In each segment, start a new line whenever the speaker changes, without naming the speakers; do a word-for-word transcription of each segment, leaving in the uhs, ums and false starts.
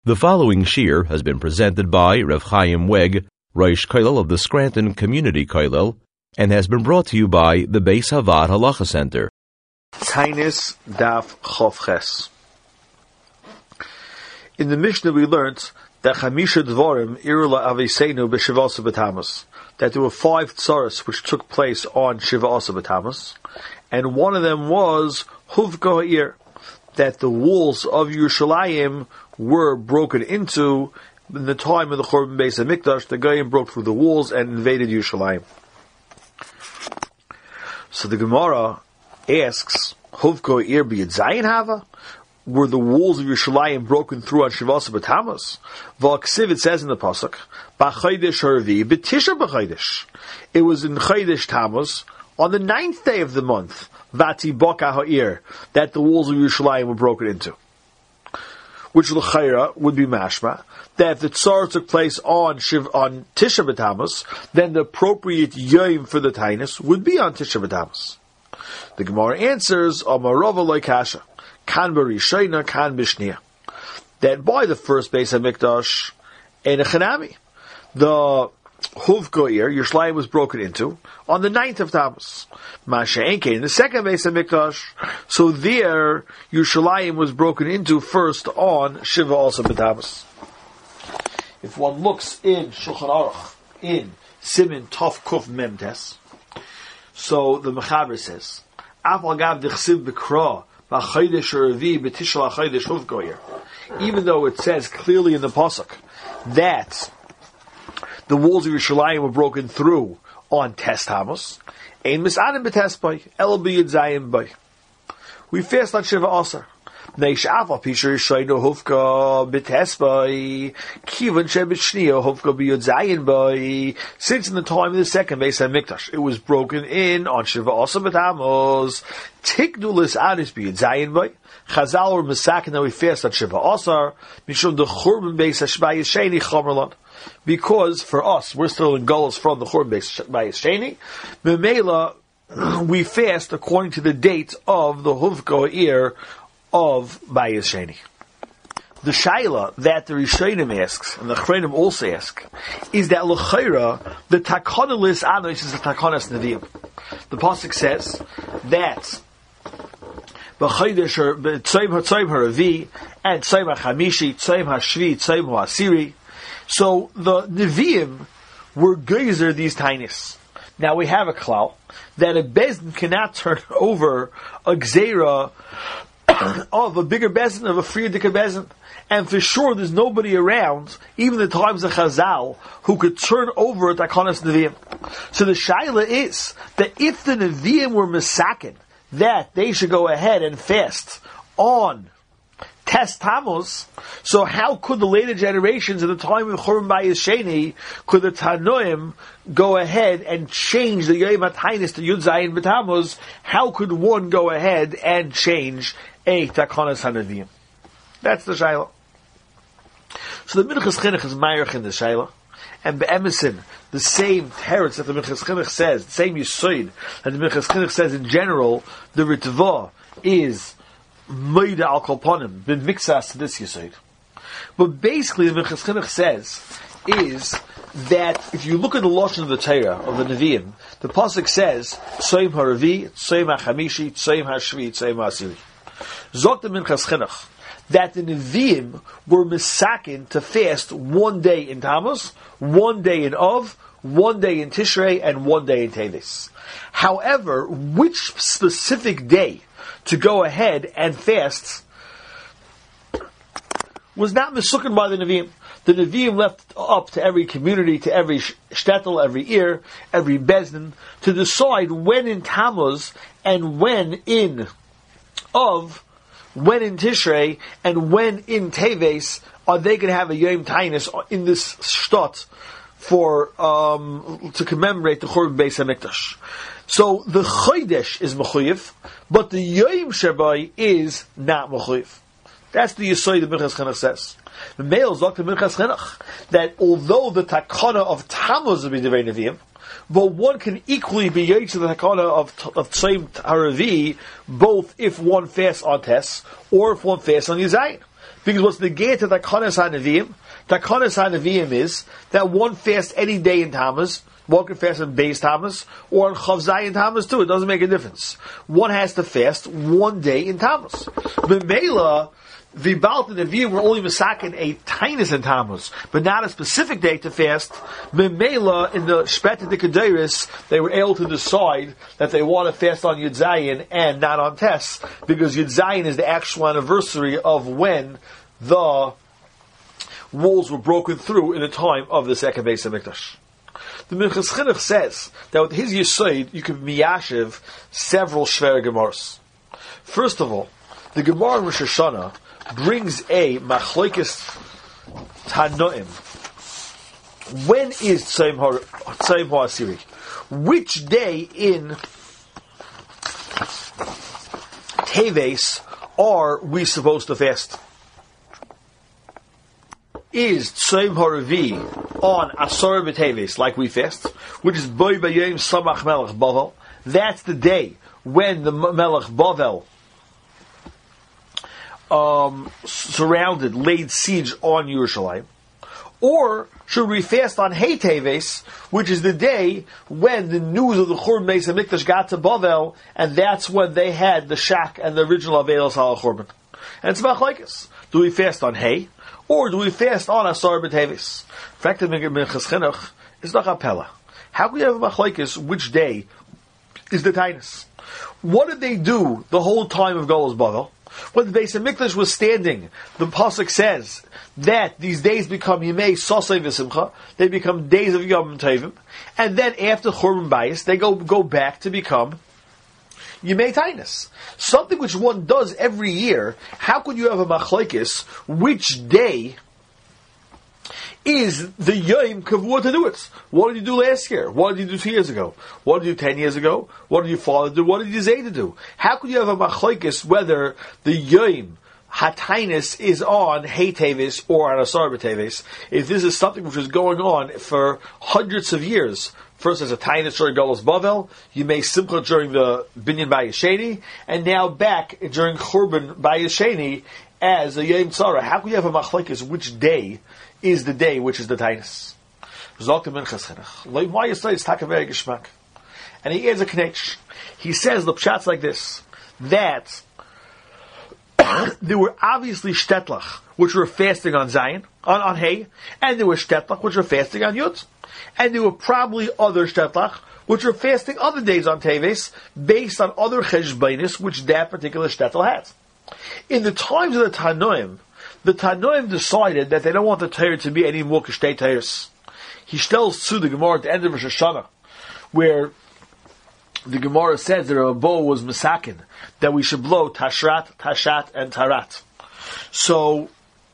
The following shir has been presented by Rav Chaim Weg, Rosh Kollel of the Scranton Community Kollel, and has been brought to you by the Beis Havad Halacha Center.
Tainis Daf Chavches. In the Mishnah we learnt that Chamisha Dvorim Irula Aviseinu b'Shivasa B'Tamas, that there were five tzaras which took place on Shivasa B'Tamas, and one of them was Huvka Ha'ir, that the walls of Yerushalayim were broken into in the time of the Churban Beis HaMikdash. The Goyim broke through the walls and invaded Yerushalayim. So the Gemara asks, Huvka Ir b'Yud Zayin Hava? Were the walls of Yerushalayim broken through on Shivasa B'Tamas? V'aksiv, it says in the pasuk, B'Chaydesh Harvi B'Tisha B'Chaydesh. It was in Chaydesh Tammuz, on the ninth day of the month, Vati Boka Ha'ir, that the walls of Yerushalayim were broken into. Which l'chayra would be mashma, that if the tzar took place on Shiv, on Tisha B'Tammuz, then the appropriate yom for the tainus would be on Tisha B'Tammuz. The Gemara answers, Amarova Loikasha, Kan Barishayna, Kan Bishniya, that by the first Beis HaMikdash, in a Chanami, the Huvkoir, Yerushalayim was broken into on the ninth of Tammuz. Masha Enke, in the second Beis HaMikdash, so there Yerushalayim was broken into first on Shiva also B'Tammuz. If one looks in Shulchan Aruch, in Simin Tov Kuf Memtes, so the Mechaber says, Afal Gav Dichsiv B'Kra B'Chaydesh Revi B'Tishal HaChaydesh Huvkoir, even though it says clearly in the pasuk that the walls of Yerushalayim were broken through on Tes Tammuz, Ein Misadim B'Tes Bay, El B'Yud Zayin Bay. We fast on Shiva Asar. Neish Afal Pisher Yishayno Hufka B'Tes Bay, Kivan Shebishniya Hufka B'Yud Zayin Bay. Since in the time of the second Beis HaMikdash, it was broken in on Shiva Asar B'Tammuz, Tiknulis Adis B'Yud Zayin Bay. Chazal or Misakin that we fast on Shiva Asar, Mishum the Churban Beis HaShbayis Sheni Chomerlan. Because for us, we're still in Gullus from the Churban Beis Sheni. Memela, we fast according to the date of the Huvka Ha'ir of Bayis Sheni. The Shaila that the Rishonim asks, and the Chreinim also ask, is that L'chaira, the Takana Lis Anois is the Takanas Nevi'im. The Pasuk says that B'chaydesh Tzayim HaTzayim HaRavi and Tzayim HaChamishi, Tzayim HaShvi, Tzayim HaAsiri. So the Nevi'im were geyser these tainis. Now we have a klal that a bezdin cannot turn over a gzeira of a bigger bezdin, of a friedige bezdin. And for sure there's nobody around, even the times of Chazal, who could turn over a takanas Nevi'im. So the shaila is that if the Nevi'im were misakin, that they should go ahead and fast on Tes Tammuz, so how could the later generations at the time of Churban Bayis Sheni, could the Tanoim go ahead and change the Yom HaTainis to Yud Zayin B'Tammuz? How could one go ahead and change a Takanas HaNevi'im? That's the Shaila. So the Minchas Chinuch is Mayach in the Shaila, and Be'emesin, the same teretz that the Minchas Chinuch says, the same Yisoid that the Minchas Chinuch says in general, the Ritva is Meida al Kolponim, bin Mixas to this Yisoid. But basically, the Minchas Chinuch says is that if you look at the Lashon of the Torah, of the Nevi'im, the Pasuk says, Tzayim HaRavi, Tzayim HaChamishi, Tzayim HaShvi, Tzayim HaAsiri. Zok the Minchas Chinuch, that the Nevi'im were misakin to fast one day in Tammuz, one day in Av, one day in Tishrei, and one day in Teves. However, which specific day to go ahead and fast was not misukin by the Nevi'im. The Nevi'im left up to every community, to every shtetl, every ear, every bezdin, to decide when in Tammuz and when in Av, when in Tishrei, and when in Teves are they going to have a Yom Tainus in this shtot for um, to commemorate the Churban Beis HaMikdash. So the Chodesh is mechuyev, but the Yom Shabai is not mechuyev. That's the Yisoid the Minchas Chinuch says. The male is Doctor Minchas Chinuch that although the takana of Tammuz will be Divrei Nevi'im, but one can equally be Yetz the takana of of Tzayim Haravi, both if one fasts on Tes or if one fasts on Yizayin. Because what's the gate to Takanas HaNeviim? Takanas HaNeviim is that one fasts any day in Tammuz, one can fast on Beis Tammuz, or on Chav Zayin Tammuz too. It doesn't make a difference. One has to fast one day in Tammuz. B'meila, the Baal and the Nevi'im were only masakin a tinus in Tammuz, but not a specific day to fast. B'meila, in the Shpet de Kedeiris, they were able to decide that they want to fast on Yud Zayin and not on Tes, because Yud Zayin is the actual anniversary of when the walls were broken through in the time of the second Beis HaMikdash. The Minchas Chinuch says that with his Yesod, you can miyashiv several Shver Gemaras. First of all, the Gemara in Rosh Hashanah brings a machlokes Tanoim. When is Tzayim HaAsiri? Which day in Teves are we supposed to fast? Is Tzayim HaRevi on Asar B'Teves, like we fast, which is Boi Bayim Samach Melech Bavel? That's the day when the Melech Bavel Um, surrounded, laid siege on Yerushalayim? Or should we fast on Hey Teves, which is the day when the news of the Churban Beis HaMikdash got to Bavel, and that's when they had the Shak and the original Avelos HaChurban? And it's machlokes. Do we fast on Hey, or do we fast on Asar B'Teves? In fact, the Minchas Chinuch is not Apella. How can you have a machlokes which day is the Tainus? What did they do the whole time of Golos Bavel? When the Beis HaMikdash was standing, the pasuk says that these days become Yemei Sosei V'Simcha, they become days of Yom Tovim, and then after Churban Bayis, they go go back to become Yemei Tainus. Something which one does every year. How could you have a machlokes which day is the Yom Kavua to do it? What did you do last year? What did you do two years ago? What did you do ten years ago? What did your father do? What did your Zayda do? How could you have a machlokes whether the Yom Hatainis is on Hey Teves or on Asar B'Teves, if this is something which is going on for hundreds of years? First as a Tainus during Golos Bavel, you may Simcha during the Binyan Bayesheni, and now back during Churban Bayesheni as a Yom Tzara. How could you have a machlokes which day is the day which is the Tainus? And he adds a knetch. He says the pshat's like this, that there were obviously shtetlach which were fasting on Zion, on, on Hay, and there were shtetlach which were fasting on Yud, and there were probably other shtetlach which were fasting other days on Teves based on other cheshbainis which that particular shtetl had. In the times of the Tanoim, the Tanoim decided that they don't want the Torah to be any more kashtei Torahs. He tells to the Gemara at the end of Rosh Hashanah, where the Gemara says that Rabbi Bo was masakin, that we should blow Tashrat, Tashat, and Tarat. So,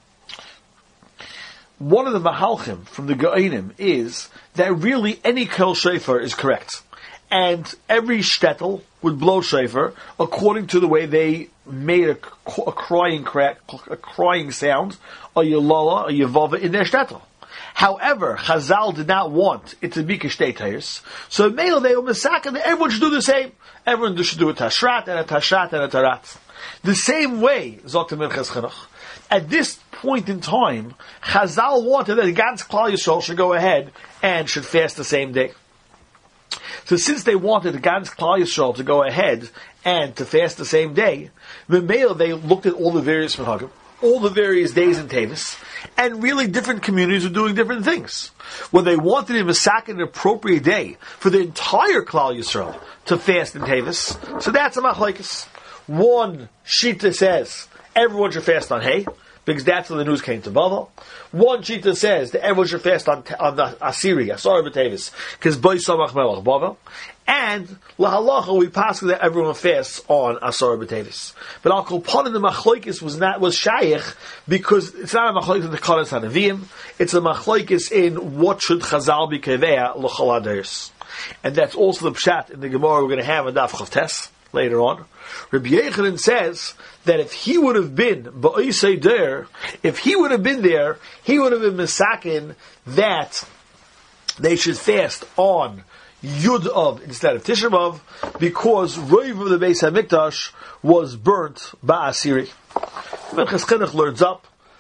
one of the Mahalchim from the Geonim is that really any Kel Shofar is correct. And every shtetl would blow shofar according to the way they made a, a crying crack, a crying sound, a yalala, a yavava in their shtetl. However, Chazal did not want it to be kashtei Torahs, so male they were masakin that everyone should do the same. Everyone should do a tashrat and a tashat and a tarat. The same way, Zot Minchas Chinuch. At this point in time, Chazal wanted that Gans Klal Yisrael should go ahead and should fast the same day. So since they wanted the Gans Klal Yisrael to go ahead and to fast the same day, the male they looked at all the various minhagim, all the various days in Tevis, and really different communities were doing different things. When they wanted to massacre an appropriate day for the entire Klal Yisrael to fast in Tevis, so that's a machlokes. One shita says everyone should fast on Hay, because that's when the news came to Bavel. One shita says that everyone should fast on, on the Assyria, Asar B'Tevis, because Boi Samach Melech Bavel. And lahalacha we pass that everyone fasts on Asar B'Tevis. But Al Kol Panim the machlokes was not was shayich because it's not a machlokes in the Takanas HaNeviim. It's a machlokes in what should Chazal be kevea l'chol hadayos. And that's also the pshat in the Gemara we're going to have in Daf Chavtes later on. Rabbi Yechanan says that if he would have been ba'isei der, if he would have been there, he would have been misakin that they should fast on Yud of instead of Tisha B'Av, because Roiv of the Beis HaMikdash was burnt by Asiri. Minchas Chinuch learns up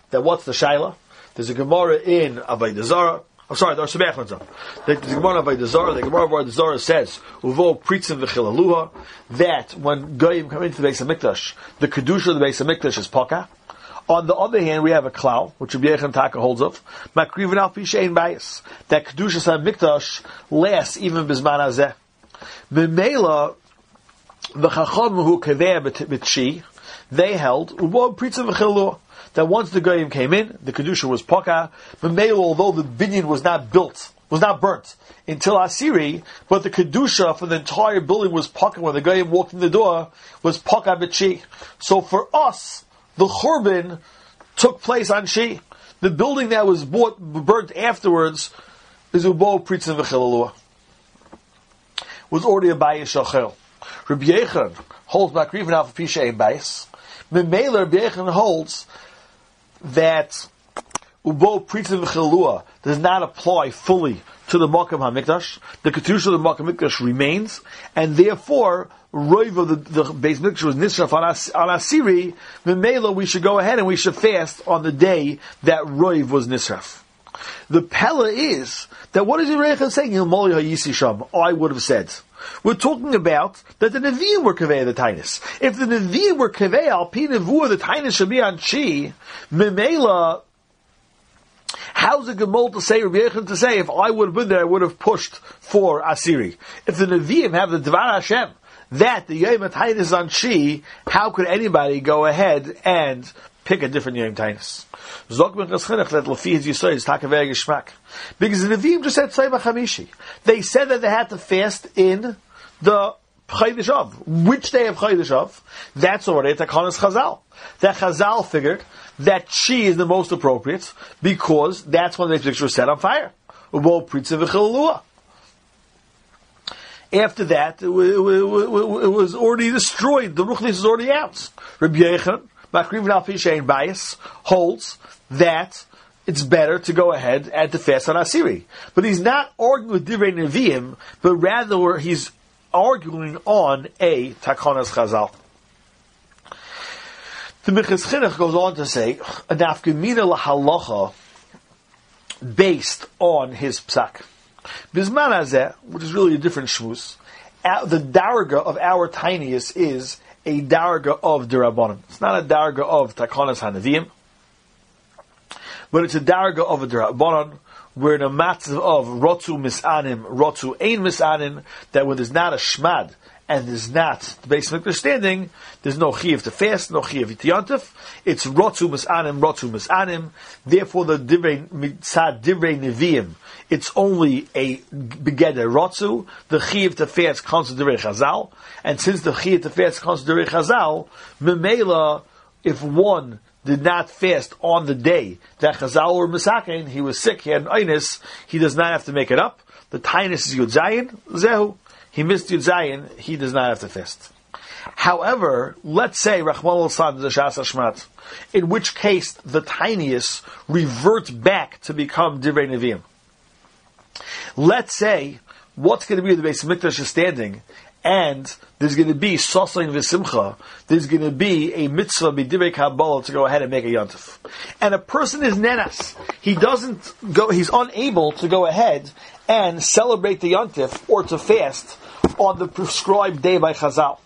that what's the Shaila? There's a Gemara in Avodah Zarah. I'm sorry, there's a Gemara. The Gemara of Avodah Zarah, the Gemara of Avodah Zarah says, Uvo Pritzim V'chilaluha, that when Goyim come into the Beis HaMikdash, the Kedusha of the Beis HaMikdash is Paka. On the other hand, we have a klal, which Rabbi Yechon Taka holds of, Makriven al Pishein Bayis, that Kedusha HaMikdash lasts even Bizman Hazeh. Memela, the Chacham who Kaveh B'Tshi, they held, Uvo Pritzim V'chilaluha, that once the Goyim came in, the Kedusha was Paka. Memela, although the binyan was not built, was not burnt until Asiri, but the Kedusha for the entire building was Paka when the Goyim walked in the door, was Paka B'Tshi. So for us, the Churban took place on Shi. The building that was bought, burnt afterwards is Ubo Pritzim V'chilalua. Was already a Bayis Shachel. Rabbi Yechon holds Makriven Alpha Pisha in Bayis. Memela Rabbi Yechon holds that Ubo Pritzim V'chilalua does not apply fully to the Makam HaMikdash. The Kedusha of the Makam HaMikdash remains, and therefore Roiv of the, the Beis Mikdash was Nisraf on, As, on Asiri. Memela, we should go ahead and we should fast on the day that Roiv was Nisraf. The Pella is that what is Yerechon saying? Yilmoli HaYisi Sham. I would have said. We're talking about that the Nevi'im were Kaveh the Tainus. If the Nevi'im were Kaveh al Pi Nevuah, the Tainus should be on Chi. Memela, how's it Gemol to say, Rabbi Yechon to say, if I would have been there, I would have pushed for Asiri. If the Nevi'im have the Dvar Hashem, that the Yom HaTainus is on Shi, how could anybody go ahead and pick a different Yom HaTainus? Zok ben Chaschinach that Lafi his Yisrael is Takaveh Geshmak. Because the Nevi'im just said Tzayim HaChamishi. They said that they had to fast in the Chodesh Av. Which day of Chodesh Av? That's already Takanas Chazal. That Chazal figured that Shi is the most appropriate because that's when the picture was set on fire. Ubo Pritzim V'chilalua. After that, it was already destroyed. The Ruchnis is already out. Rabbi Yechon, Makriven al Pishein Bayis, holds that it's better to go ahead and to fast on Asiri. But he's not arguing with Divrei Nevi'im, but rather he's arguing on a Takanas Chazal. The Minchas Chinuch goes on to say, a nafkamina lahalacha based on his psak. Bizman hazeh, which is really a different shmuz, the darga of our tiniest is a darga of derabanan. It's not a darga of takanas hanavim, but it's a darga of a derabanan. We're in a matzav of rotu misanim, rotu ein misanim, that when there's not a shmad and there's not the basic understanding, there's no chiv to fast, no chiv to yantif. It's rotu misanim, rotu misanim. Therefore, the divrei mitzad divrei neviim, it's only a begeder rotzu. The chiv to fast comes to divrei chazal, and since the chiv to fast comes to divrei chazal, memela, if one did not fast on the day that chazal or misakein, he was sick, he had an inus, he does not have to make it up. The tainus is Yud Zayin, zehu. He missed Yud Zayin, he does not have to fast. However, let's say Rachman al-Sad is a Shas Hashmat, in which case the tiniest reverts back to become Divrei Nevi'im. Let's say what's going to be the Beis Mikdash is standing, and there's going to be Sosain V'Simcha, there's going to be a mitzvah b'divrei Kabbalah to go ahead and make a yontif. And a person is nenas. He doesn't go, he's unable to go ahead and celebrate the yontif or to fast on the prescribed day by Chazal.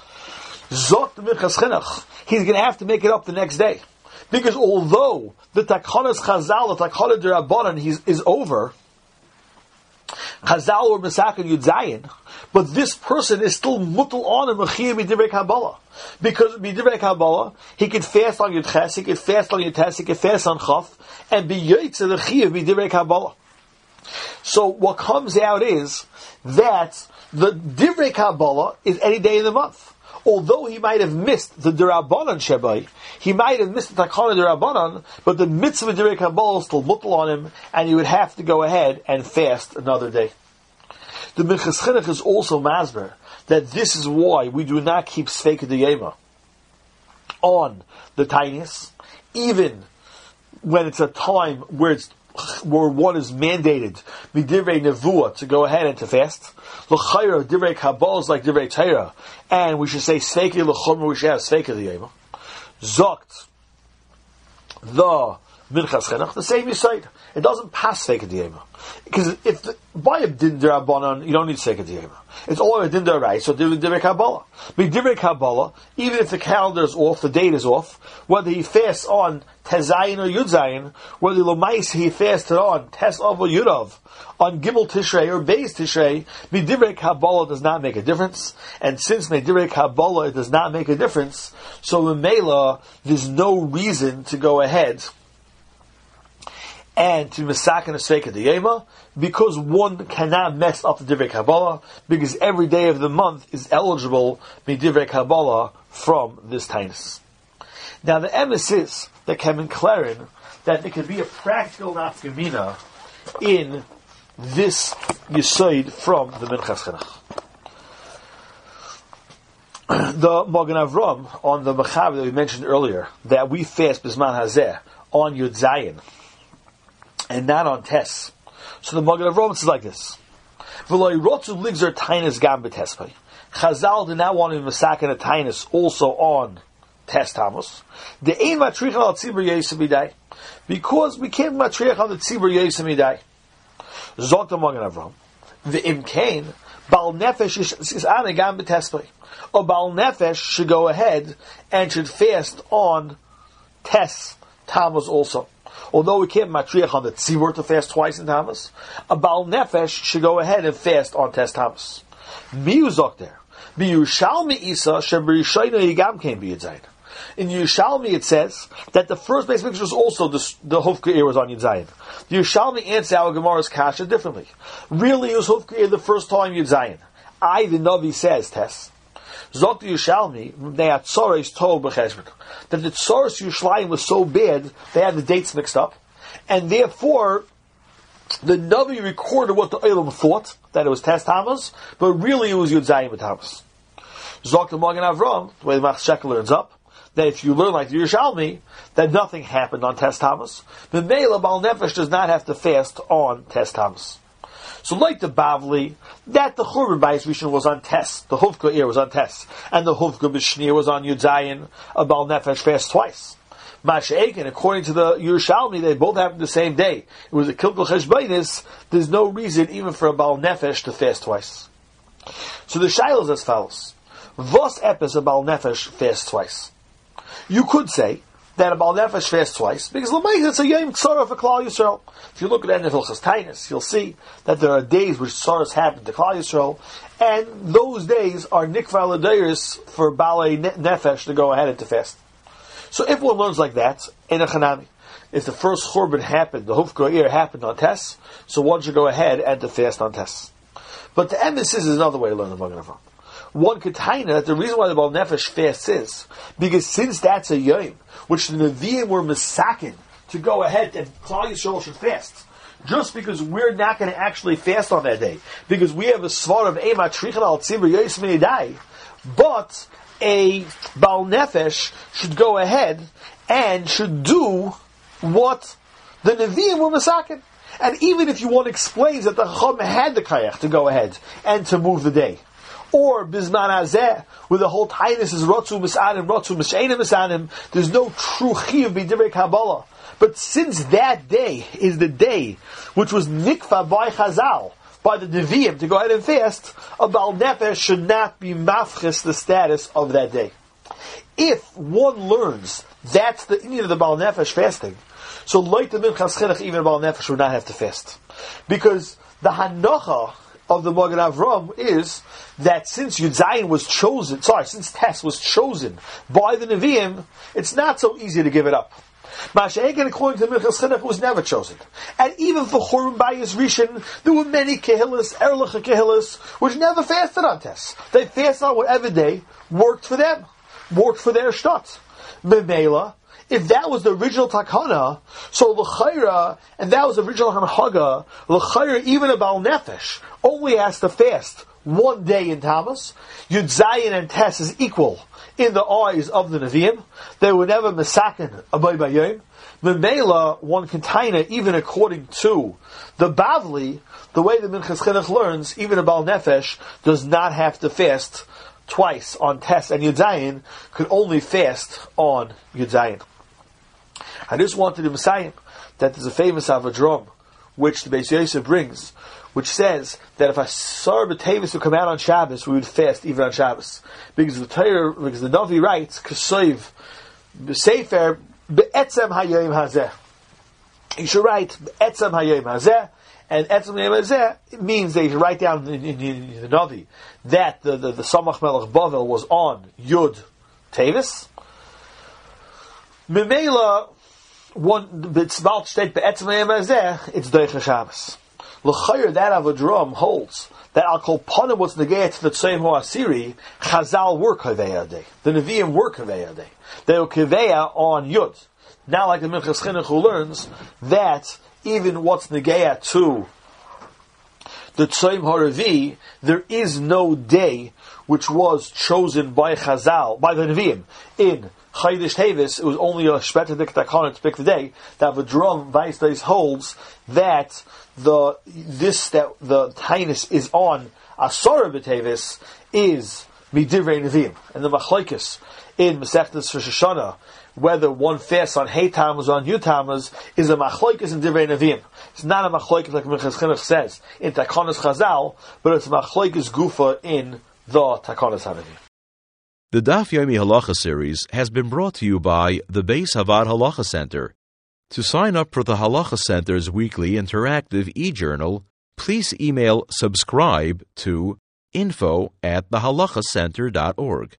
Zot Minchas Chinuch, he's going to have to make it up the next day. Because although the Takanas Chazal, the Takana Derabanan is, is over, Chazal or Mesakin Yud Zayin, but this person is still mutal on a mechiyah b'divrei Kabbalah. Because b'divrei Kabbalah, he can fast on Yud Ches, he can fast on Yud Tes, he can fast on Chaf, and be yoytze the chiyah b'divrei Kabbalah. So what comes out is that the divrei Kabbalah is any day in the month. Although he might have missed the Derabanan Shebai, he might have missed the Takana Derabanan, but the mitzvah divrei Kabbalah is still mutal on him, and he would have to go ahead and fast another day. The Minchas Chinuch is also masber that this is why we do not keep Sveika D'Yema on the tiniest, even when it's a time where it's where one is mandated b'divrei nevuah to go ahead and to fast. L'chayra divrei Kabbalah is like divrei Torah, and we should say Sveika l'chomer. We should have Sveika D'Yema. Zokt the Minchas Chinuch, the same Yisayid. It doesn't pass Seika Diyema. Because if the, by a Din Derabanan, you don't need Seika Diyema. It's all a Din Derai, so Divrei Kabbalah. But Divrei Kabbalah, even if the calendar is off, the date is off, whether he fasts on Tezayin or Yudzayin, whether Lomais he fasted on Tes Av or Yudav, on Gimel Tishrei or Beis Tishrei, Divrei Kabbalah does not make a difference. And since Divrei Kabbalah it does not make a difference, so in Mela, there's no reason to go ahead and to Mesakin Seika Diyema, because one cannot mess up the Divrei Kabbalah, because every day of the month is eligible Divrei Kabbalah from this Tainus. Now the emes is that Kevin Claren that there could be a practical nafkamina in this Yisoid from the Minchas Chinuch. The Magen Avram on the Mechaber that we mentioned earlier, that we fast Bisman Hazeh on Yud Zayin and not on Tes. So the Magen Avram says like this: V'lo yirotzu ligzer tainus gam b'tespay. Chazal did not want to masakin a tainus also on Tes Tammuz. The ein matriach al tzibur yosem midai, because we can't matriach on the tzibur yosem midai. Zok the Magen Avram. The imkain bal nefesh is ane gam b'tespay. A bal nefesh should go ahead and should fast on Tes Tammuz also. Although we can't matriach on the tzibur to fast twice in Tammuz, a Baal Nefesh should go ahead and fast on Tes Tammuz. Miyuzok there. Miyushalmi Isa Sheberishayna Yigam came be Yudzayin. In Yerushalmi it says that the first base picture was also the, the Hufka was on Yudzayin. The Yerushalmi answers our Gemara's kasha differently. Really, it was Hufka the first time Yudzayin. I, the Navi, says Tes. Zok the Yerushalmi, they had Tzores Tov B'cheshbon, that the Tzores Yerushalayim was so bad, they had the dates mixed up, and therefore, the Navi recorded what the Olam thought, that it was Tes Tammuz, but really it was Yud Zayin B'Tammuz. Zok the Magen Avram, the way the Mach Shekel learns up, that if you learn like the Yerushalmi, that nothing happened on Tes Tammuz, the Meila Baal Nefesh does not have to fast on Tes Tammuz. So like the Bavli, that the Churban Bayis Rishon was on Tes, the Hufka ear was on Tes, and the Hufka B'Shnir was on Yud Zayin, a Baal Nefesh fast twice. Masha'ekin, according to the Yerushalmi, they both happened the same day. It was a Kilkel Cheshbainis, there's no reason even for a Baal Nefesh to fast twice. So the Shaila is as follows: Vos epis a Baal Nefesh fast twice? You could say that a Baal Nefesh fasts twice, because L'mayz it's a Yom Ksara for Klal Yisrael. If you look at Enef Hilchos Tainus, you'll see that there are days which Tsaras happen to Klal Yisrael, and those days are Nikvar L'Deiris for Balei Nefesh to go ahead and to fast. So if one learns like that, in a Chanami, if the first Churban happened, the Hufka ear happened on Tes, so one should go ahead and to fast on Tes. But the emes is another way to learn the Magen Avram. One could taina that the reason why the Baal Nefesh fasts is because since that's a yom which the Nevi'im were misakin to go ahead and Klal Yisrael should fast, just because we're not going to actually fast on that day, because we have a svar of Ema Trichan al Tzibur Yos Minidai, but a Baal Nefesh should go ahead and should do what the Nevi'im were misakin. And even if you want to explain that the Chacham had the kayach to go ahead and to move the day, or Bizman Hazeh, where the whole Tainus is Rotzu Misanim, Rotzu Mishanim Misanim, there's no true Chiyuv B'Divrei Kabbalah. But since that day is the day which was Nikva by Chazal, by the Nevi'im, to go ahead and fast, a Baal Nefesh should not be mafchis the status of that day. If one learns that's the Indian of the Baal Nefesh fasting, so like the Minchas Chinuch, even a Baal Nefesh would not have to fast. Because the Hanocha of the Magen Avram is that since Yud Zayin was chosen, sorry, since Tes was chosen by the Nevi'im, it's not so easy to give it up. Masha'ekin, according to Minchas Chinuch, was never chosen. And even for Churban Bayis Rishon, there were many Kehillas, Erlich Kehillas, which never fasted on Tes. They fasted on whatever day worked for them, worked for their shtot. Memela, if that was the original takana, so l'chayra, and that was the original hanhaga, l'chayra, even a Baal Nefesh only has to fast one day in Tammuz. Yud Zayin and Tes is equal in the eyes of the Nevi'im. They were never mesaken abay bayom. Memela, one can taina, even according to the Bavli, the way the Minchas Chinuch learns, even a Baal Nefesh does not have to fast twice on Tes, and Yud Zayin could only fast on Yud Zayin. I just wanted to Messiah that there's a famous Avadrom, which the Beis Yosef brings, which says that if a Sar B'Tevis would come out on Shabbos, we would fast even on Shabbos. Because the Torah, because the Navi writes, K'soiv, B'Sefer, B'etzem Hayom Hazeh. You should write, B'etzem Hayom Hazeh, and Etzem Hayom Hazeh, it means that you should write down in, in, in the Navi that the, the, the Samach Melech Bavel was on Yud Tevis. Memela, one, it's Balt State B'etzem Hayom Hazeh, it's Deicha Shabbos. L'chayr, that Avadrom holds that Al Kol Panim was negayah to the Tzayim Ho'asiri, Chazal were Kaveya Day. The Nevi'im were Kaveya Day. They were Kaveya on Yud. Now, like the Minchas Chinuch who learns that even what's negayah to the Tzayim Ha'revi, there is no day which was chosen by Chazal, by the Nevi'im, in Chaydish Tevis. It was only a Shpeta Dik Takana to pick the day. That Avadrom Vaistais holds that the this that the Tainus is on Asara B'Tevis is Midivrei Nevi'im, and the Machlokes in Masechtas Rosh Hashanah, whether one fasts on Hay Tammuz or on Yud Tammuz, is a Machlokes in Divrei Nevi'im. It's not a Machlokes like Minchas Chinuch says in Takanas Chazal, but it's a Machlokes Gufa in the Takanas Hanavim.
The Daf Yomi Halacha series has been brought to you by the Beis Havad Halacha Center. To sign up for the Halacha Center's weekly interactive e-journal, please email subscribe to info at the halacha center dot org.